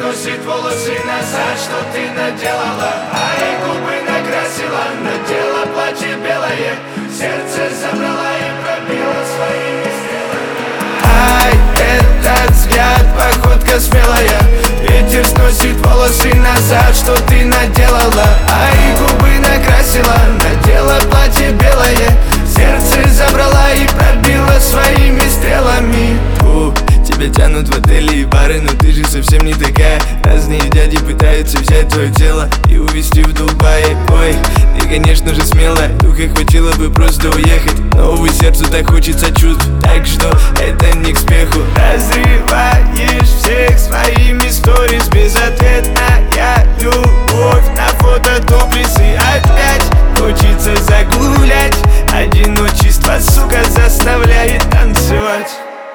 сносит волосы назад, что ты наделала. Ай, губы накрасила, надела платье белое, сердце забрала и пробила своими стрелами. Ай, этот взгляд, походка смелая, ветер сносит волосы назад, что ты наделала. Ай, губы накрасила, надела платье белое, сердце забрала и пробила своими стрелами. Тебя тянут в отели и бары, но ты же совсем не такая. Разные дяди пытаются взять твое тело и увезти в Дубай. Ой, ты, конечно же, смелая, духа хватило бы просто уехать, но, увы, сердцу так хочется чувств, так что это не к спеху. Разрываешь всех своими сторис, безответная любовь на фото топлесы. Опять хочется загулять, одиночество, сука, заставляет танцевать.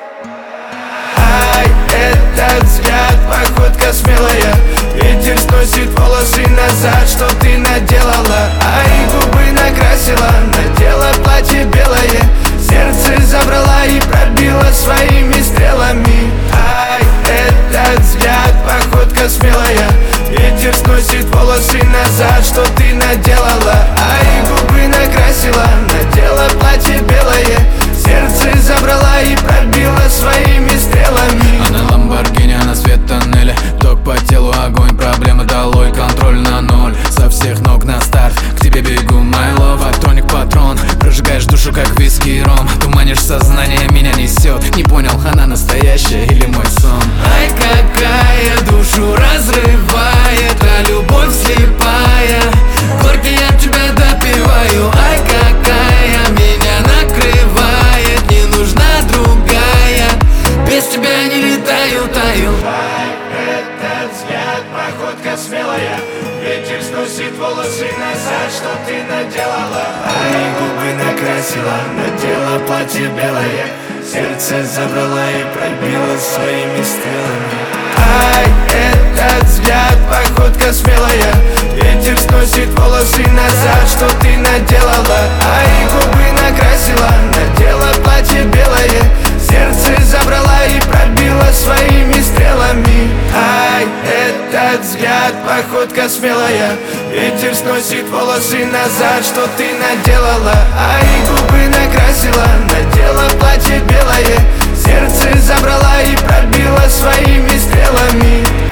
Ай, этот взгляд, походка смелая, ветер сносит волосы назад, что ты наделала. Ай, губы накрасила, надела платье белое, сердце забрала и пробила своими стрелами. Ай, этот взгляд, походка смелая, ветер сносит волосы назад, что ты наделала. Ай, губы накрасила, надела платье белое, сердце забрала и пробила своими стрелами. Она ламборгини, она свет тоннеля, ток по телу, огонь, проблема долой, контроль на ноль, со всех ног на старт, к тебе бегу, my love, атроник патрон, прожигаешь душу, как виски и ром, туманишь сознание, меня несет, не понял, она настоящая или мой сон. Ай, какая душу разрывает, а любовь слепая, горький я тебя допиваю. Ай, какая меня накрывает, не нужна другая, без тебя не летаю, таю. Ай, этот взгляд, походка смелая, ветер сносит волосы назад, что ты наделала. Ай, губы накрасила, надела платье белое, сердце забрала и пробила своими стрелами. Ай, этот взгляд, походка смелая, ветер сносит волосы назад, что ты наделала. Ай, губы накрасила, надела платье белое, сердце забрала и пробила своими стрелами. Ай, этот взгляд, походка смелая, ветер сносит волосы назад, что ты наделала. Ай, губы накрасила, надела платье белое, сердце забрала и пробила своими стрелами.